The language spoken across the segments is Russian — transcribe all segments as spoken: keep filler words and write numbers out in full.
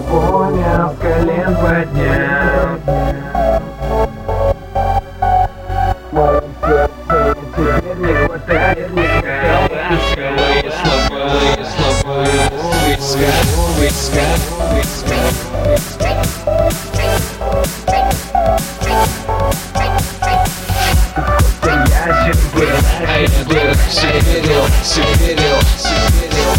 понял, с колен поднял. Мое сердце теперь не хватает никак. Ласковые слова, слова, виска, виска, виска. Ясен был, А я дурак, все верил, все верил, все верил.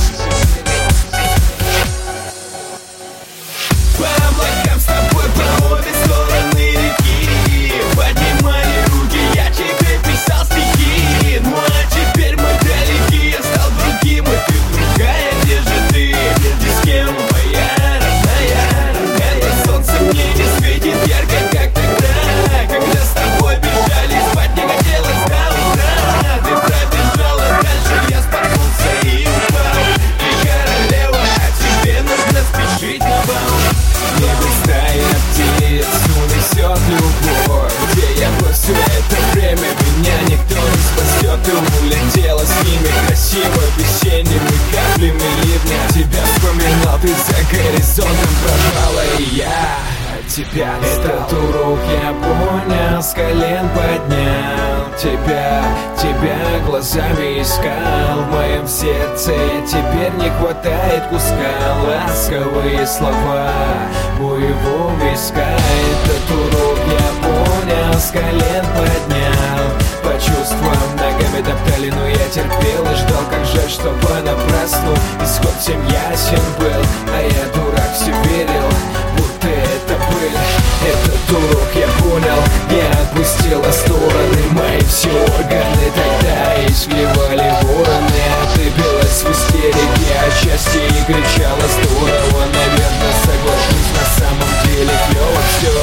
По облакам с тобой по обе стороны реки поднимали руки, я тебе писал стихи. Ну а теперь мы далеки, я стал другим, и ты другая. Где же ты? И с кем моя родная? Это солнце мне не светит ярко, как тогда, когда с тобой бежали, спать не хотелось до утра. Ты пробежала дальше, я споткнулся и упал. Ты королева, а тебе нужно спешить на бал. Небо стая птиц унесет любовь. Где я был все это время, меня никто не спасет. Ты улетела с ними красиво, весенними каплями ливня. Тебя вспоминал, ты за горизонтом пропала, и я тебя этот урок я понял, с колен поднял. Тебя, тебя глазами искал. В моем сердце теперь не хватает куска. Ласковые слова у его виска. Этот урок я понял, с колен поднял. По чувствам ногами топтали, но я терпел и ждал. Как жаль, что понапрасну исход всем ясен был. А я дурак, все верил, будто это пыль. Этот урок я понял, я отпустила стороны. Мои все органы тогда и сливали вороны. А ты билась в истерике от счастья и кричала здорово. Наверное, соглашусь, на самом деле клево все.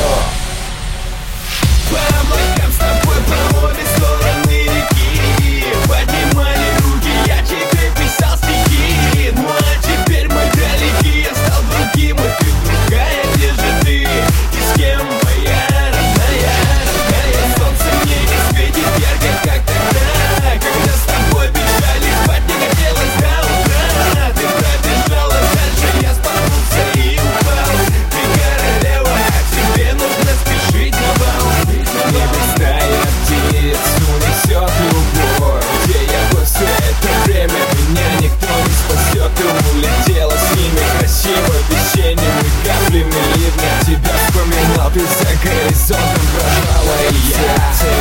по облакам с тобой по обе стороны реки поднимали руки, я тебе писал стихи. Ну а теперь мы далеки, я стал другим, и ты другая. Где же ты? И с кем моя родная? Родная, солнце мне не светит ярко, как тогда, когда с тобой бежали, спать не хотелось до утра. Ты пробежала дальше, я споткнулся и упал. Ты королева, а тебе нужно спешить на бал. Небо стая птиц унесет любовь. Где я был все это время, меня никто не спасет. Ты улетела с ними красиво, весенними каплями ливня. Тебя вспоминал, ты за горизонтом пропала, и я